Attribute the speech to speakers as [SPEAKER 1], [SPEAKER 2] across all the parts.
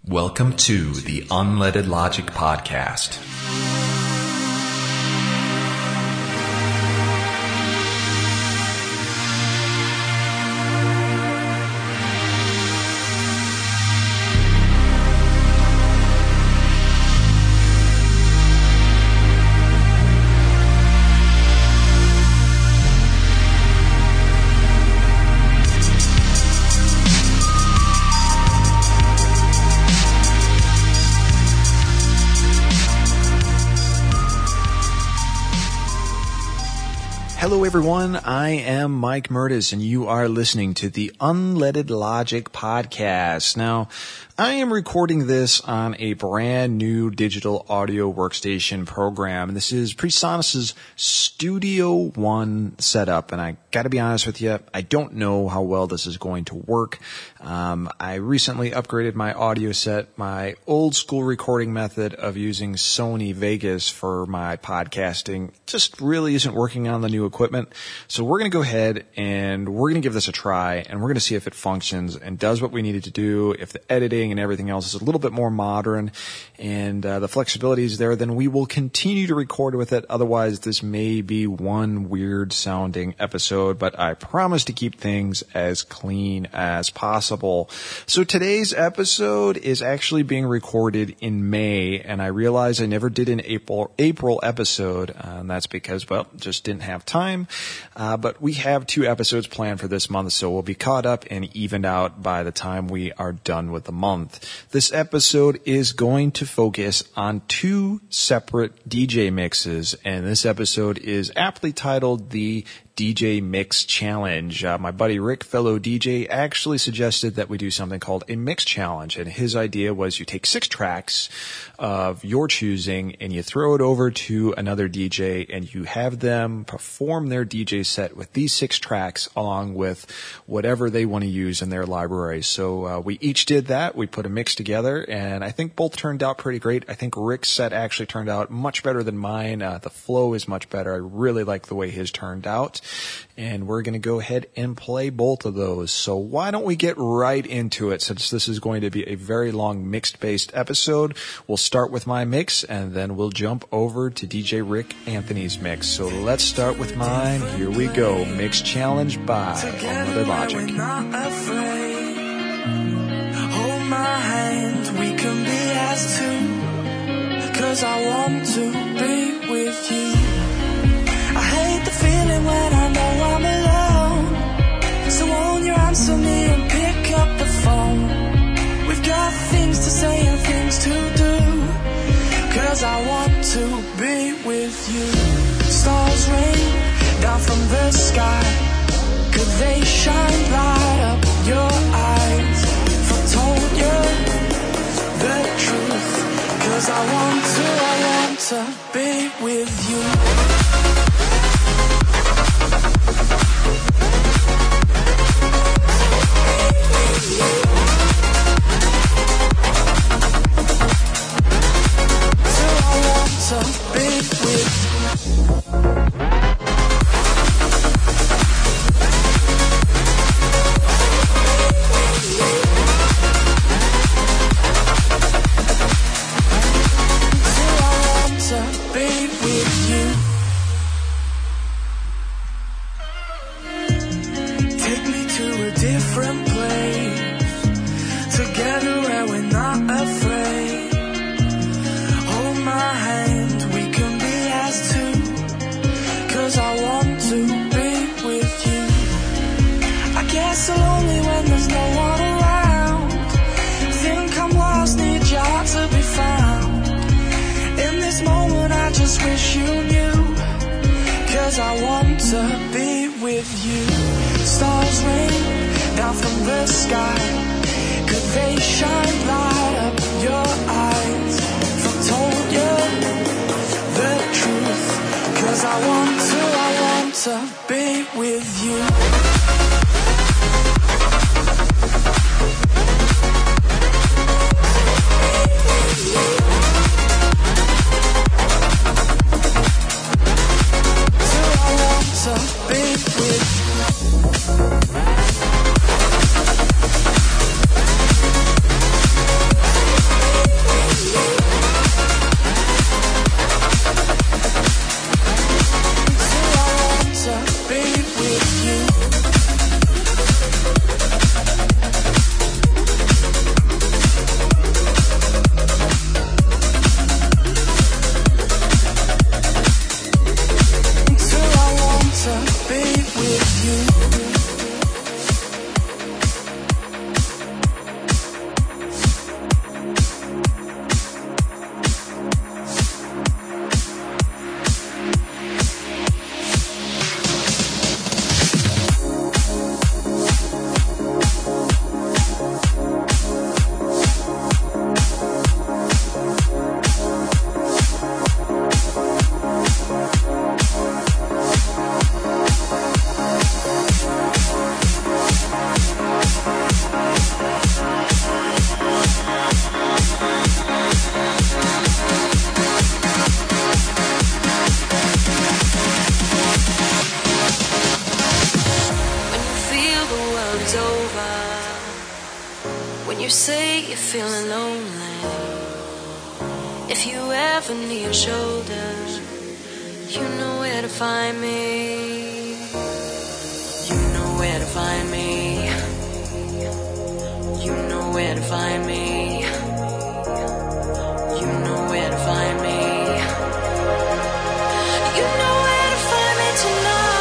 [SPEAKER 1] Welcome to the Unleaded Logic Podcast. Hello everyone, I am Mike Murtis and you are listening to the Unleaded Logic Podcast. Now, I am recording this on a brand new digital audio workstation program. This is PreSonus's Studio One setup, and I gotta be honest with you, I don't know how well this is going to work. I recently upgraded my audio set. My old school recording method of using Sony Vegas for my podcasting just really isn't working on the new equipment. So we're going to go ahead and we're going to give this a try, and we're going to see if it functions and does what we needed to do. If the editing and everything else is a little bit more modern and the flexibility is there, then we will continue to record with it. Otherwise, this may be one weird sounding episode, but I promise to keep things as clean as possible. So today's episode is actually being recorded in May, and I realize I never did an April episode, and that's because, well, just didn't have time. But we have 2 episodes planned for this month, so we'll be caught up and evened out by the time we are done with the month. This episode is going to focus on 2 separate DJ mixes, and this episode is aptly titled the DJ Mix Challenge. My buddy Rick, fellow DJ, actually suggested that we do something called a mix challenge, and his idea was you take 6 tracks of your choosing and you throw it over to another DJ and you have them perform their DJ set with these 6 tracks along with whatever they want to use in their library. So we each did that. We put a mix together, and I think both turned out pretty great. I think Rick's set actually turned out much better than mine. The flow is much better. I really like the way his turned out. And we're going to go ahead and play both of those. So why don't we get right into it, since this is going to be a very long mixed-based episode. We'll start with my mix, and then we'll jump over to DJ Rick Anthony's mix. So let's start with mine. Here we go. Mix Challenge by Unleaded Logic.
[SPEAKER 2] We're not afraid. Hold my hand, we can be as two. 'Cause I want to be with you. I hate the feeling when I know I'm alone. So won't you answer me and pick up the phone? We've got things to say and things to do. 'Cause I want to be with you. Stars rain down from the sky. Could they shine light up your eyes? If I told you the truth. 'Cause I want to be with you. feeling lonely, if you ever need a shoulder, you know where to find me. You know where to find me. You know where to find me. You know where to find me. You know where to find me tonight.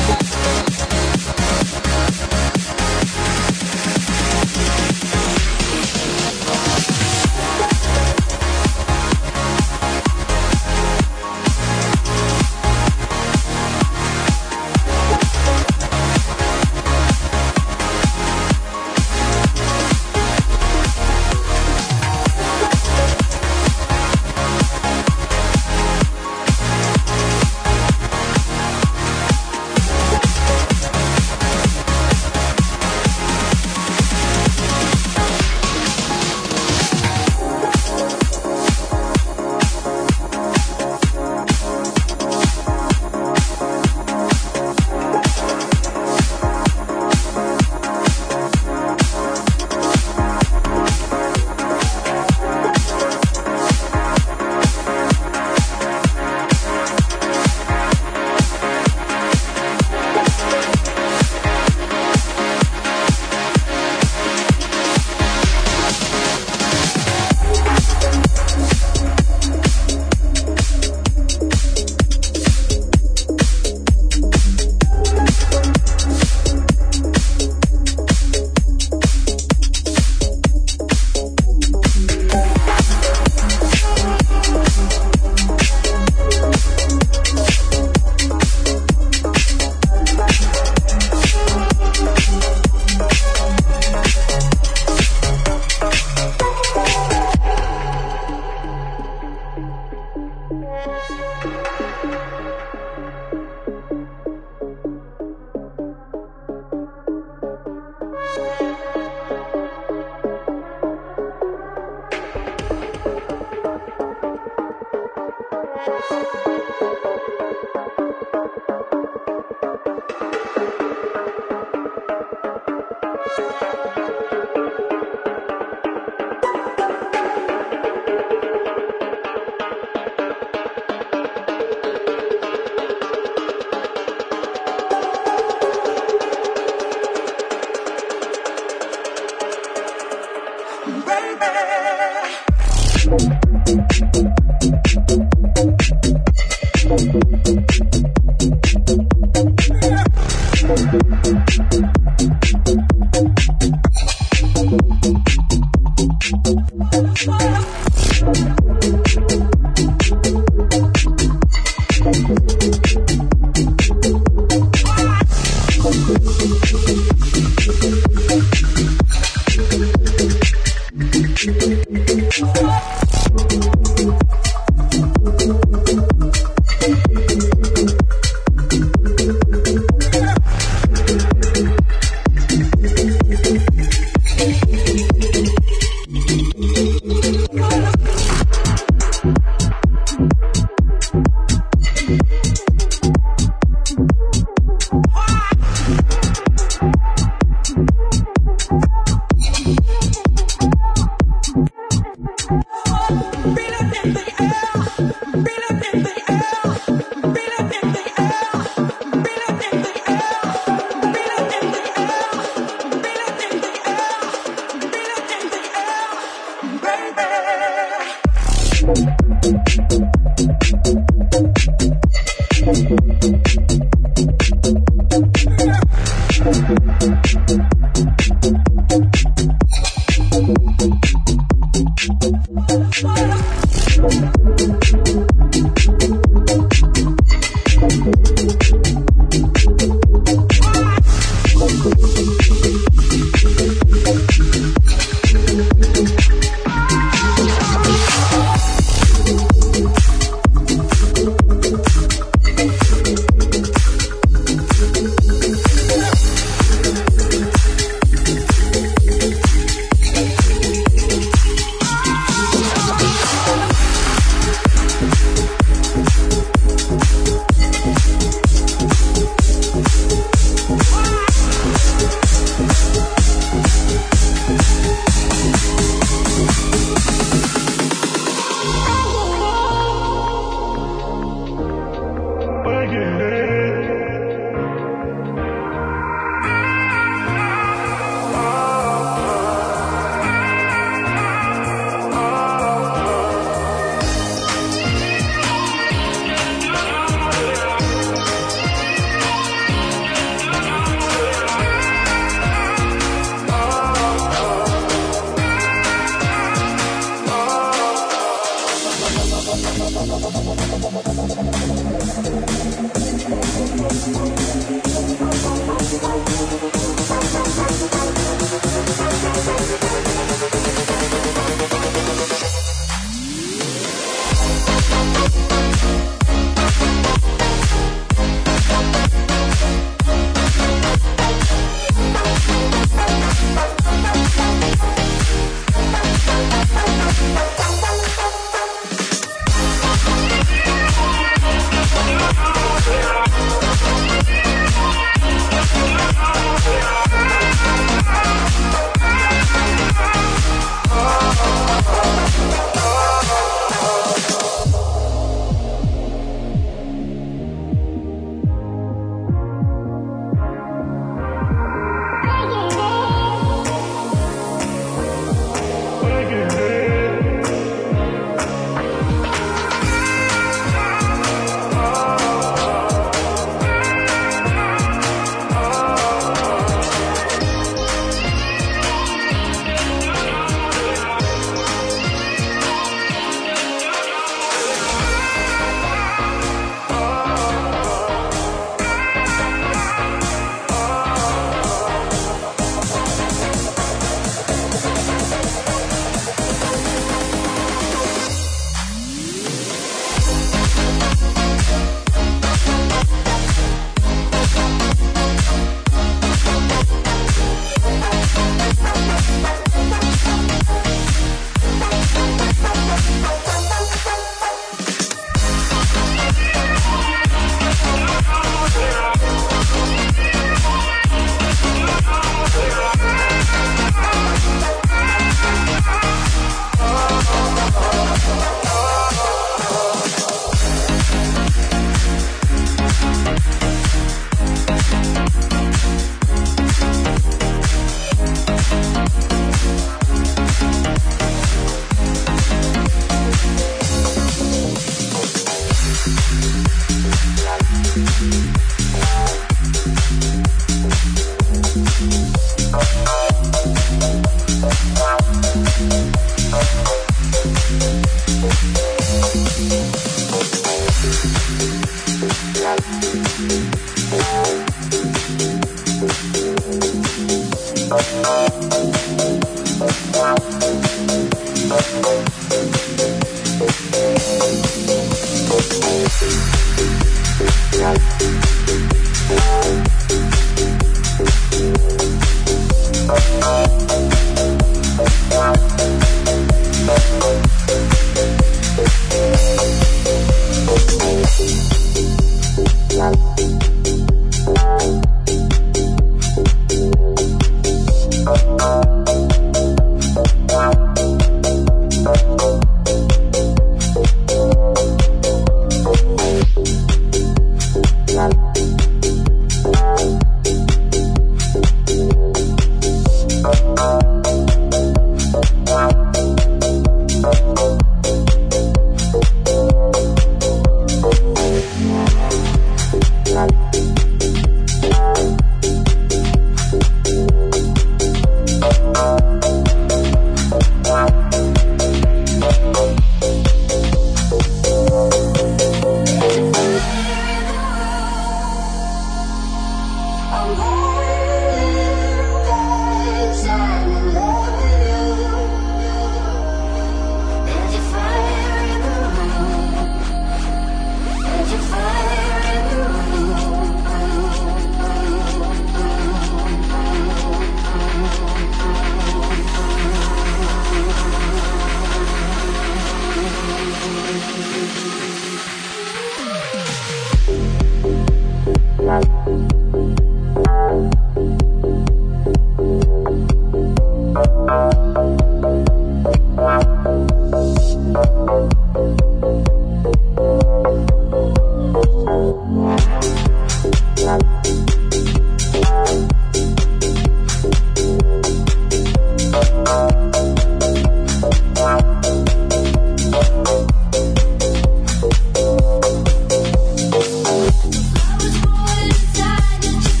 [SPEAKER 2] I was born inside.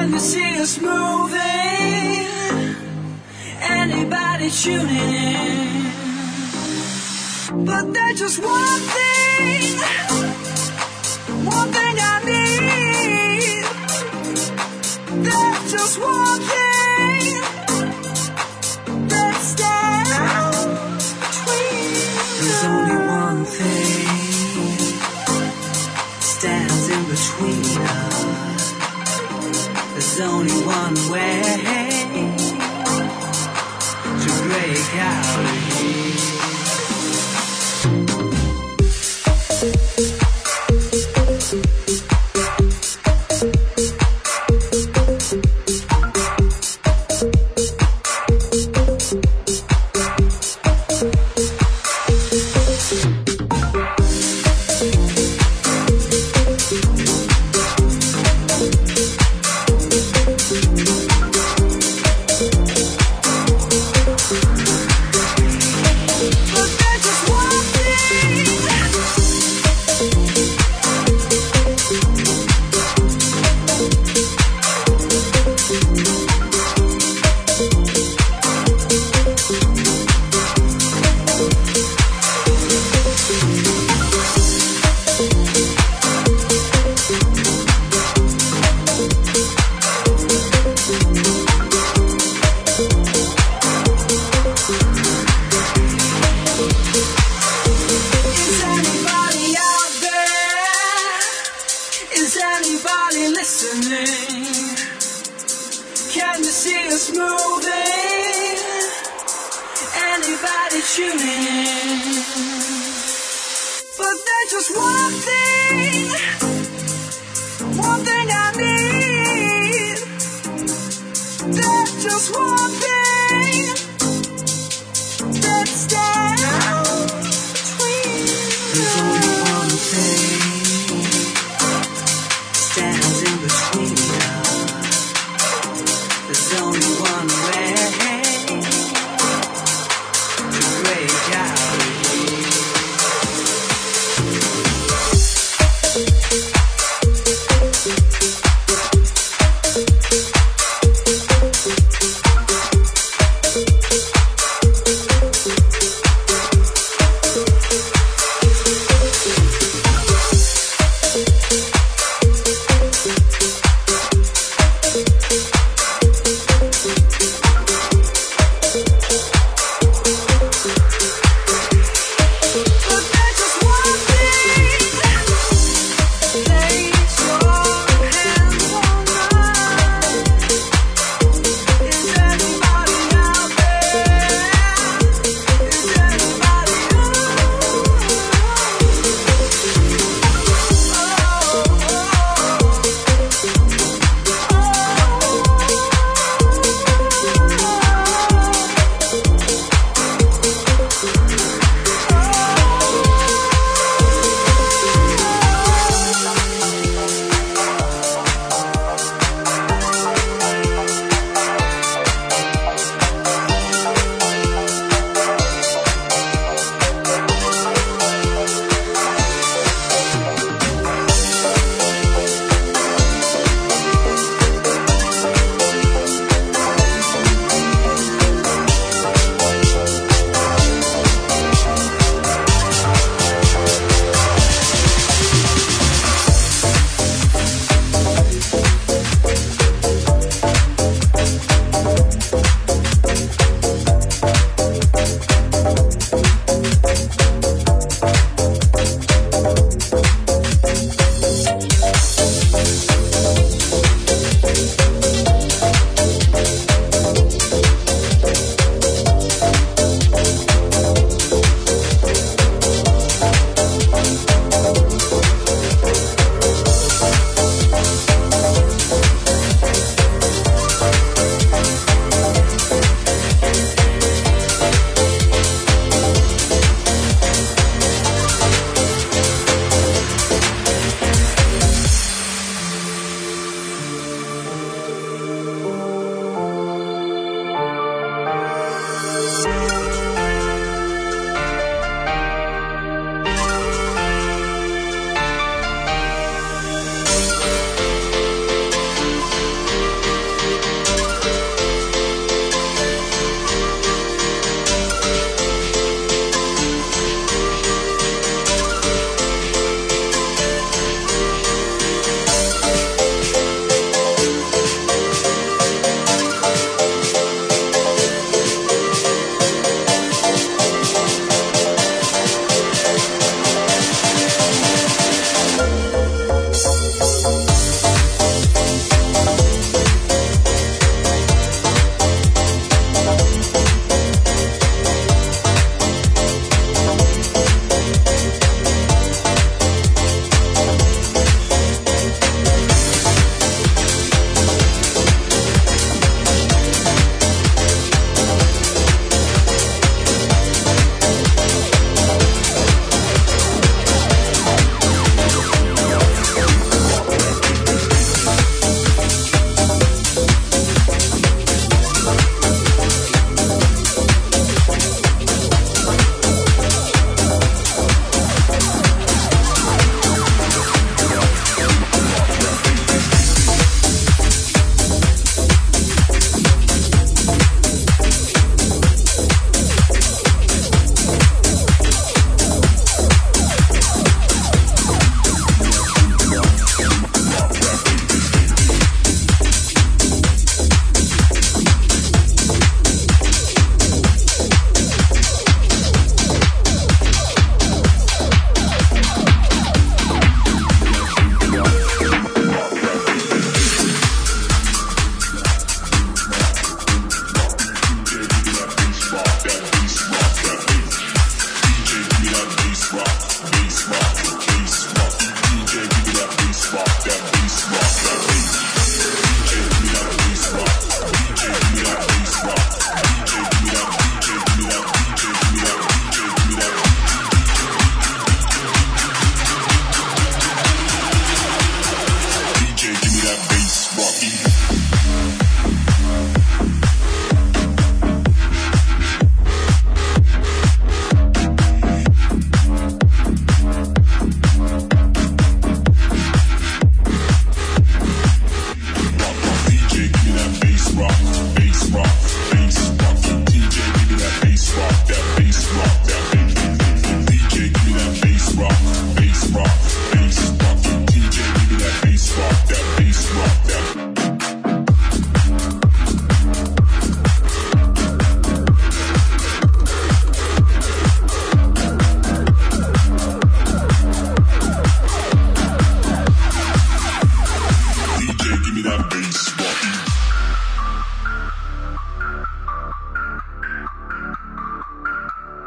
[SPEAKER 2] Can you see us moving? Anybody tuning in? But there's just one thing I need. There's just one thing that stands between us. There's only one thing stands in between us. There's only one way to break out of here. Can you see us moving? Anybody tuning in? But there's just one thing I need. There's just one thing that stands between us. There's only one thing stands in between us. There's only one way to break out.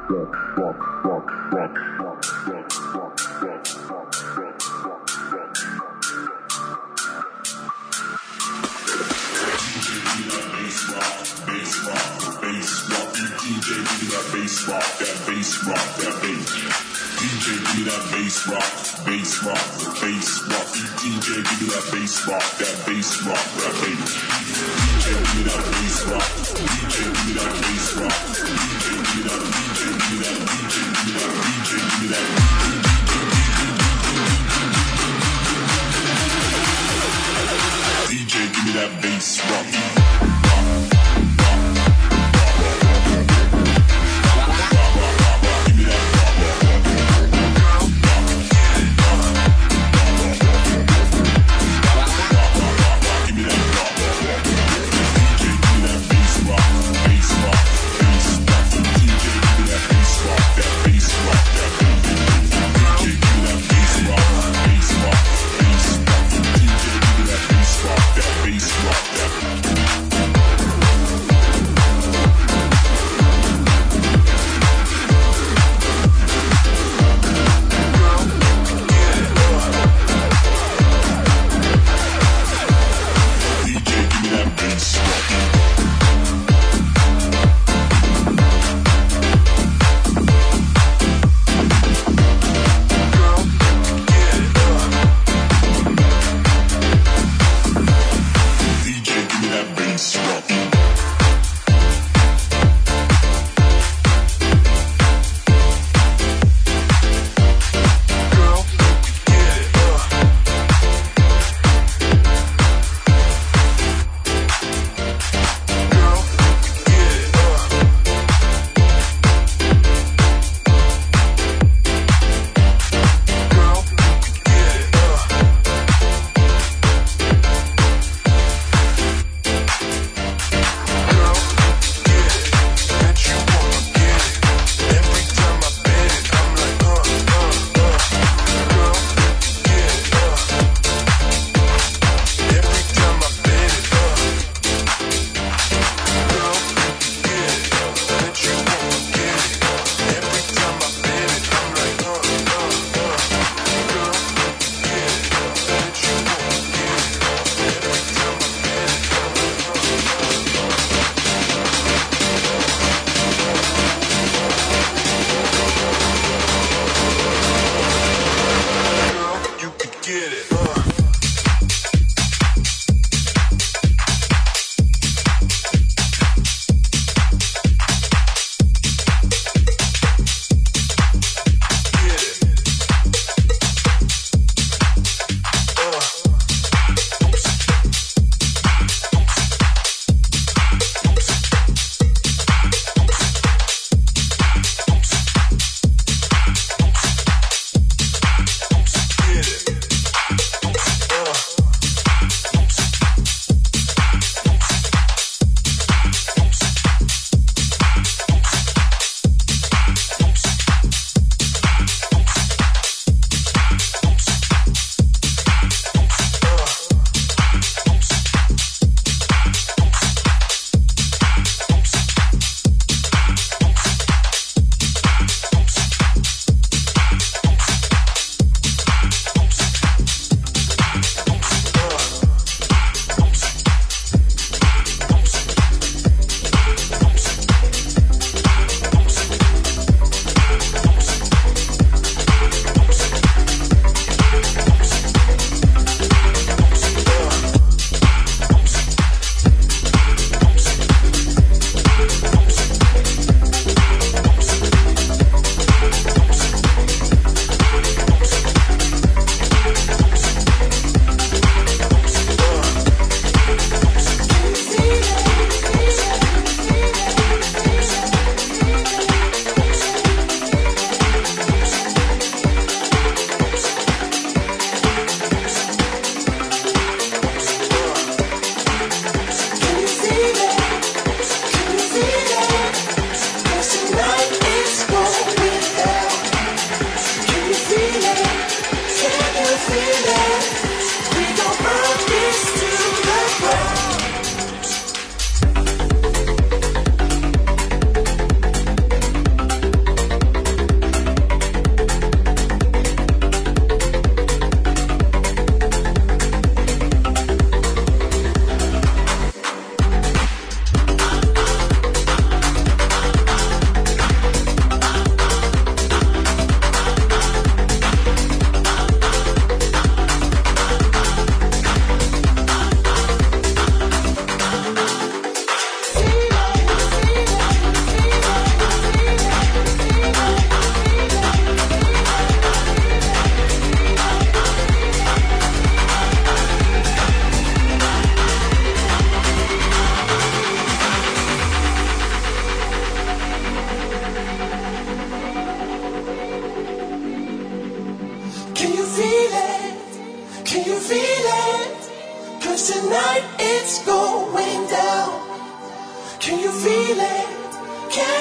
[SPEAKER 3] Bass rock,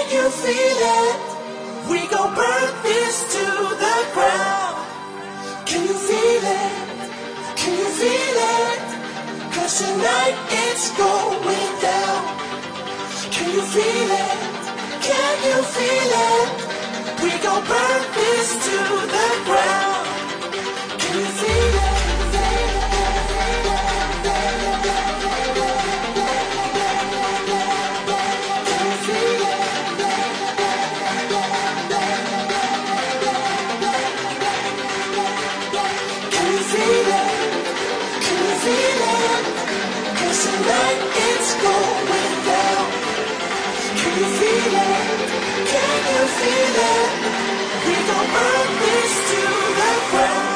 [SPEAKER 2] you feel it? We gon' burn this to the ground. Can you feel it? Can you feel it? 'Cause tonight it's going down. Can you feel it? Can you feel it? We gon' burn this to the ground. Can you feel it? Tonight it's going down. Can you feel it? Can you feel it? We gon' burn this to the ground.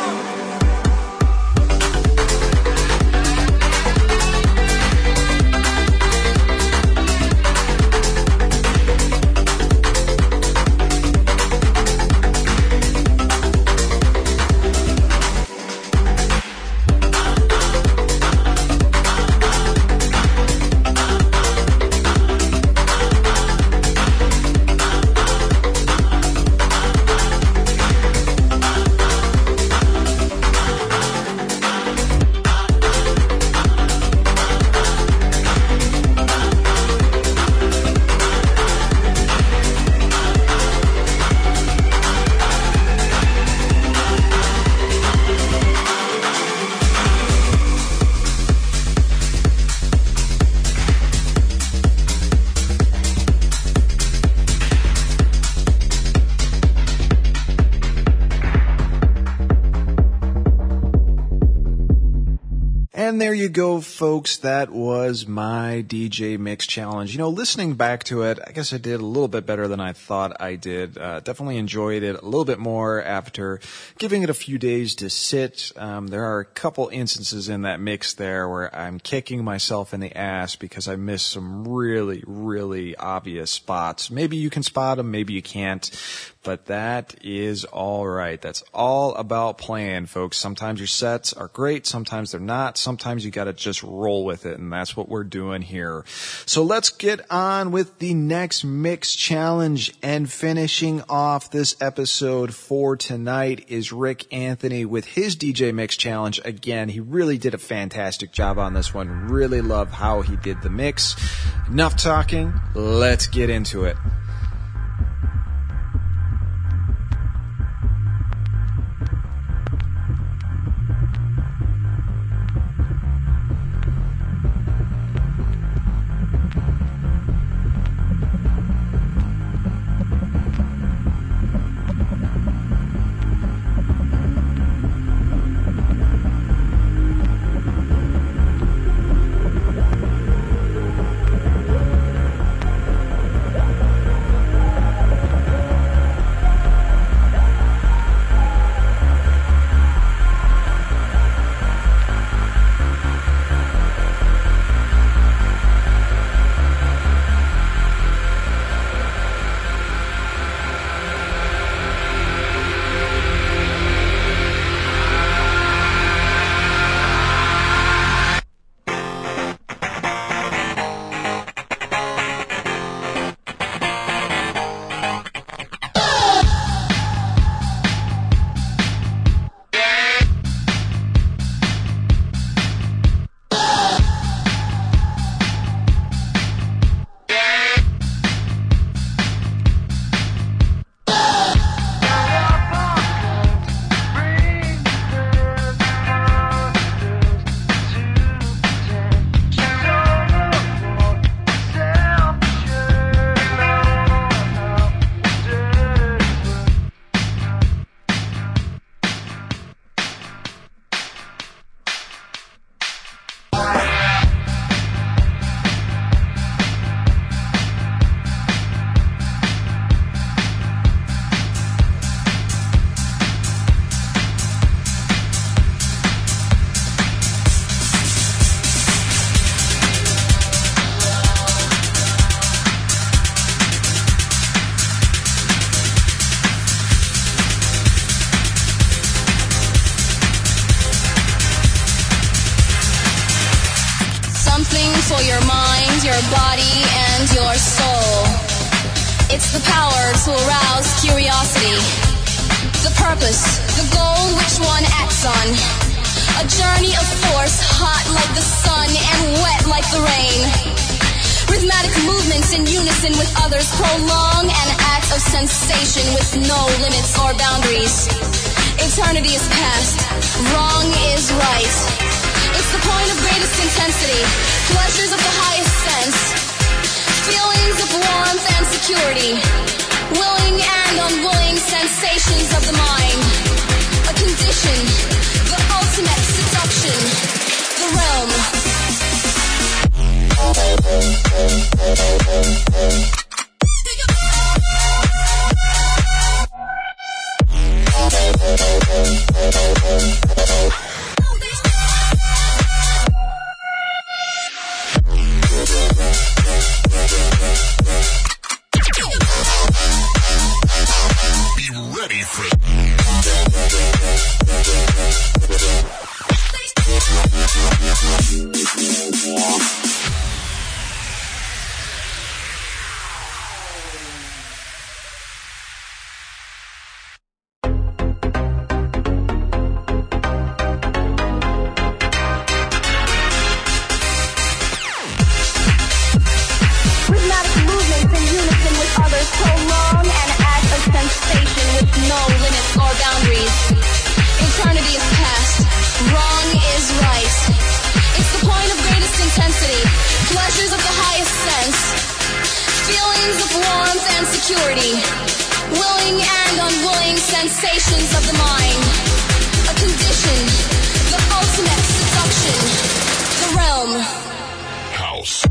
[SPEAKER 1] And there you go, folks. That was my DJ Mix Challenge. You know, listening back to it, I guess I did a little bit better than I thought I did. Definitely enjoyed it a little bit more after giving it a few days to sit. There are a couple instances in that mix there where I'm kicking myself in the ass because I missed some really, really obvious spots. Maybe you can spot them, maybe you can't. But that is all right. That's all about playing, folks. Sometimes your sets are great. Sometimes they're not. Sometimes you got to just roll with it. And that's what we're doing here. So let's get on with the next mix challenge. And finishing off this episode for tonight is Rick Anthony with his DJ Mix Challenge. Again, he really did a fantastic job on this one. Really love how he did the mix. Enough talking. Let's get into it.
[SPEAKER 3] For your mind, your body, and your soul. It's the power to arouse curiosity. The purpose, the goal which one acts on. A journey of force, hot like the sun and wet like the rain. Rhythmic movements in unison with others prolong an act of sensation with no limits or boundaries. Eternity is past, wrong is right. It's the point of greatest intensity, pleasures of the highest sense, feelings of warmth and security, willing and unwilling sensations of the mind, a condition, the ultimate seduction, the realm.
[SPEAKER 2] Be ready for willing and unwilling sensations of the mind, a condition, the ultimate seduction, the realm. House.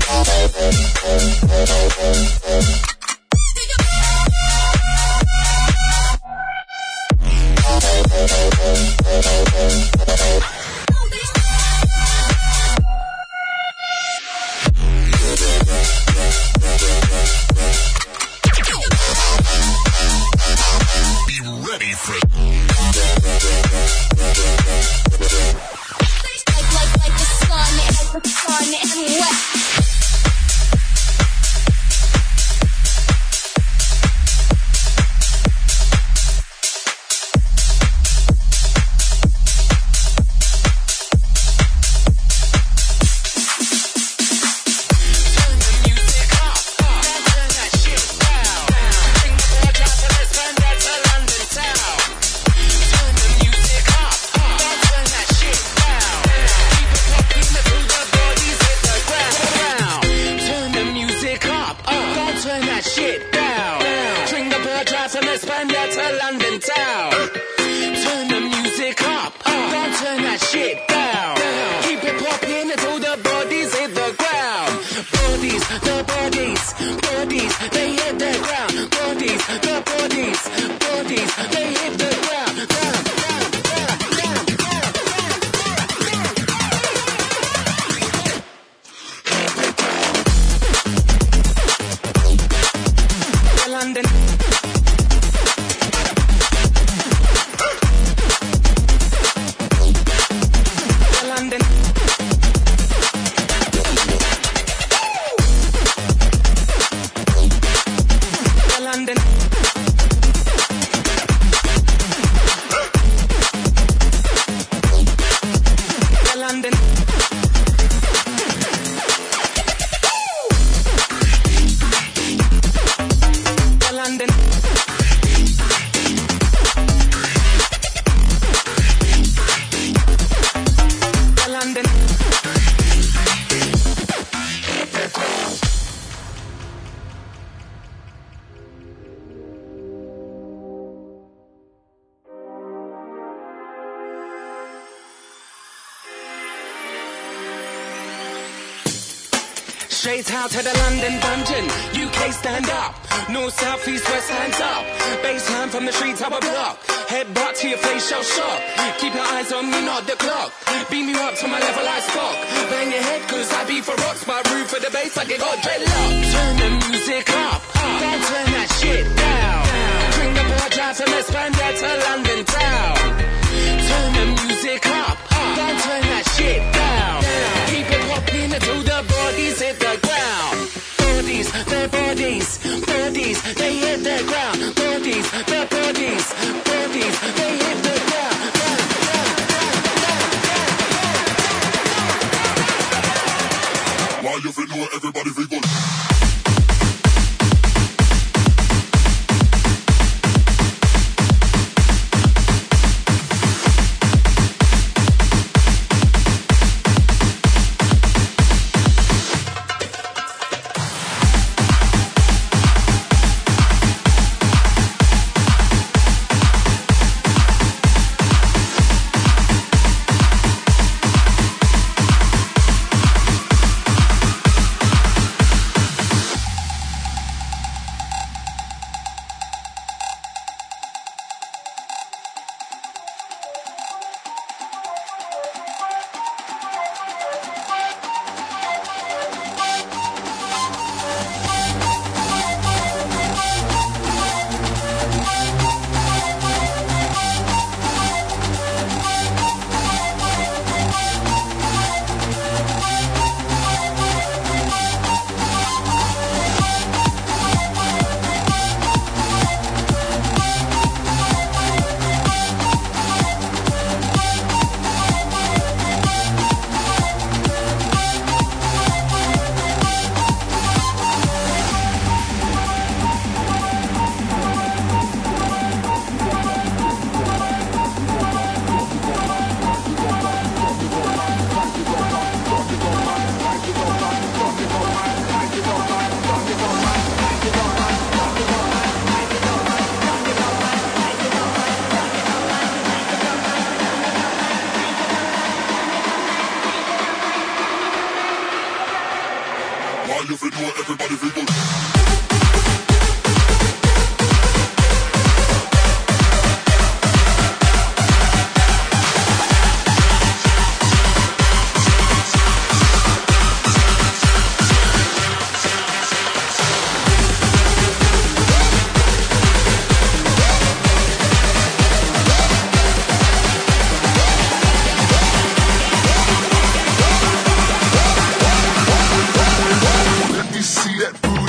[SPEAKER 4] Straight out to the London dungeon, UK stand up. North, south, east, west, hands up. Baseline from the streets of a block. Headbutt to your face, shell shock. Keep your eyes on me, not the clock. Beam you up to my level, I Spock. Bang your head, cause I be for rocks. My roof for the bass, like it got dreadlock. Turn the music up, don't turn that shit down. Bring the bar drive from Espana to London town. Turn the music up, don't turn that shit down. Keep it popping until the bodies hit the ground. Bodies, their bodies, bodies, they hit the ground. Bodies, the bodies, bodies, they hit the ground.
[SPEAKER 5] Why you feel know everybody feel good? Why you feel know everybody feel good? See that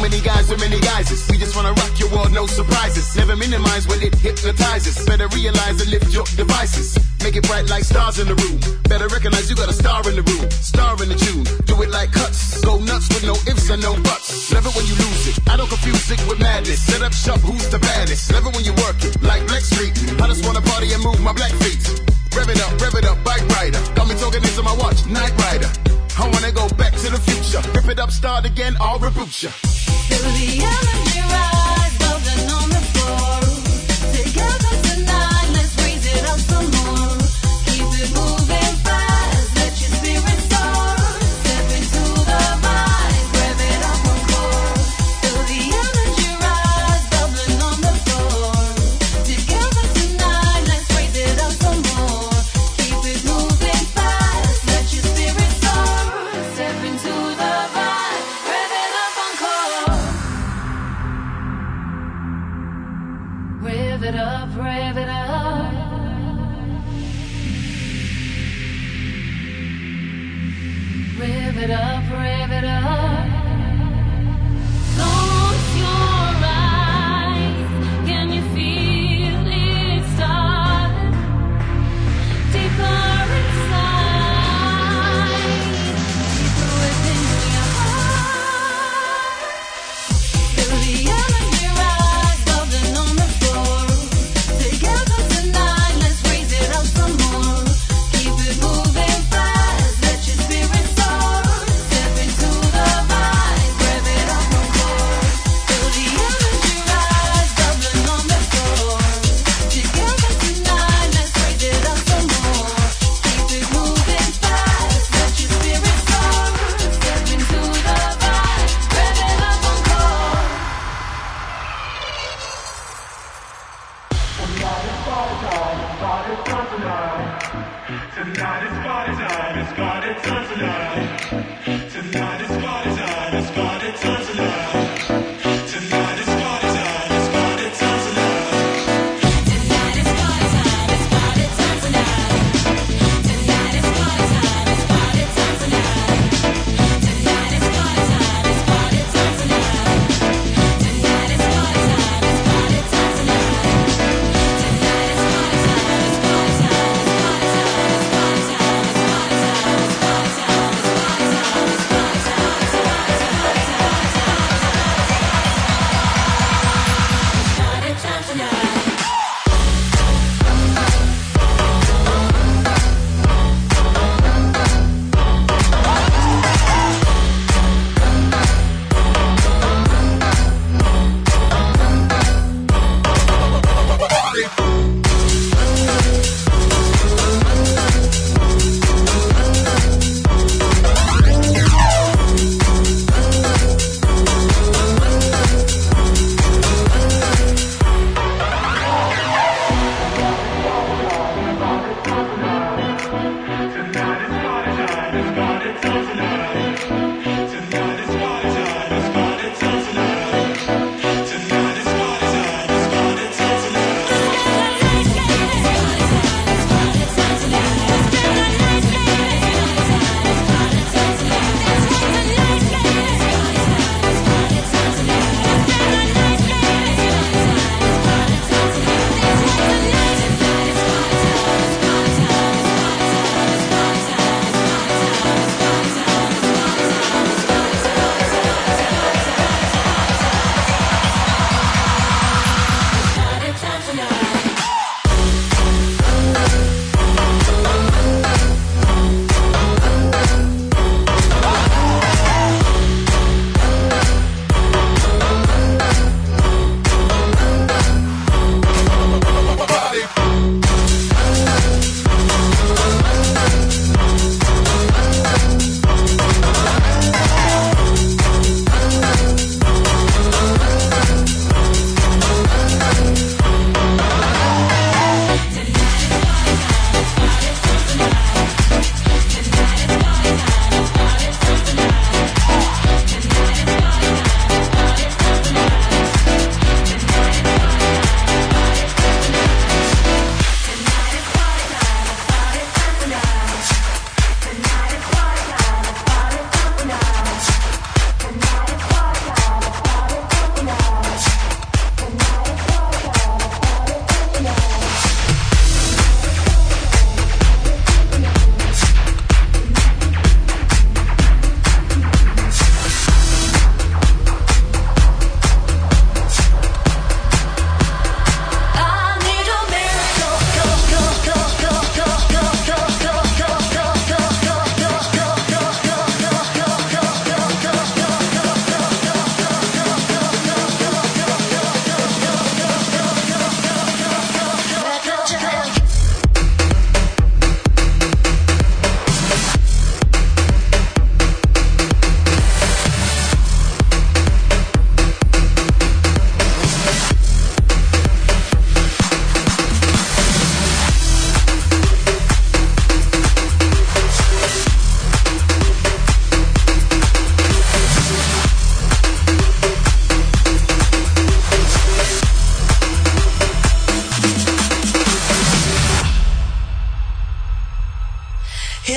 [SPEAKER 6] many guys, so many guises. We just wanna rock your world, no surprises. Never minimize when it hypnotizes. Better realize and lift your devices. Make it bright like stars in the room. Better recognize you got a star in the room. Star in the tune. Do it like cuts. Go nuts with no ifs and no buts. Love it when you lose it. I don't confuse it with madness. Set up shop, who's the baddest? Love it when you work it like Black Street. I just wanna party and move my black feet. Rev it up, bike rider. Got me talking into my watch, Night Rider. I wanna go back to the future. Rip it up, start again, I'll reboot ya.
[SPEAKER 2] Feel the energy rise, bubbling on the floor. Together tonight, let's raise it up some more. Keep it moving fast, let your spirit soar. Step into the vibe, rev it up encore. Feel the energy rise, bubbling on the floor. Together tonight, let's raise it up some more. Keep it moving fast, let your spirit soar. Step into the vibe, rev it up encore. Rev it up, rev it up. Rev it up, rev it up. Close your eyes. Can you feel it start? Deeper inside. Deeper within your heart. Feel the energy rise, bubbling on the floor. Together tonight, let's raise it up some more. Keep it moving fast, let your spirit soar. Step into the vibe, rev it up encore. Feel the energy rise, bubbling on the floor. Together tonight, let's raise it up some more. Keep it moving fast, let your spirit soar. Step into the vibe, rev it up encore.
[SPEAKER 7] Tonight is party time, it's party time tonight. Tonight is party time, it's party time tonight. Tonight is party time, it's party time tonight.
[SPEAKER 2] Tonight is party time, it's party time tonight. Tonight is party time, it's party time tonight. Tonight is party time, it's party time tonight. Tonight is party time, it's party time tonight. Tonight is party time, it's party time, it's party time, it's party time, it's party time, it's party time, it's party time, it's party time, it's party time, it's party time, it's party time.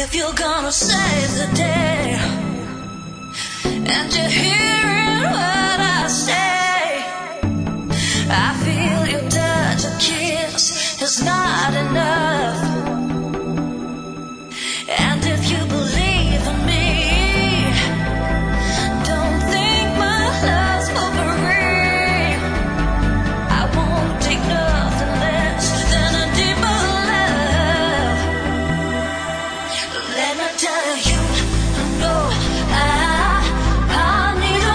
[SPEAKER 8] if you're gonna save the day, and you're hearing what I say, I feel your touch, a kiss is not enough. And if you believe in me, don't think my love's for free. I won't take nothing less than a deeper love. Let me tell you, no, I need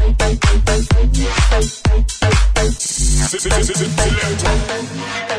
[SPEAKER 5] Selector.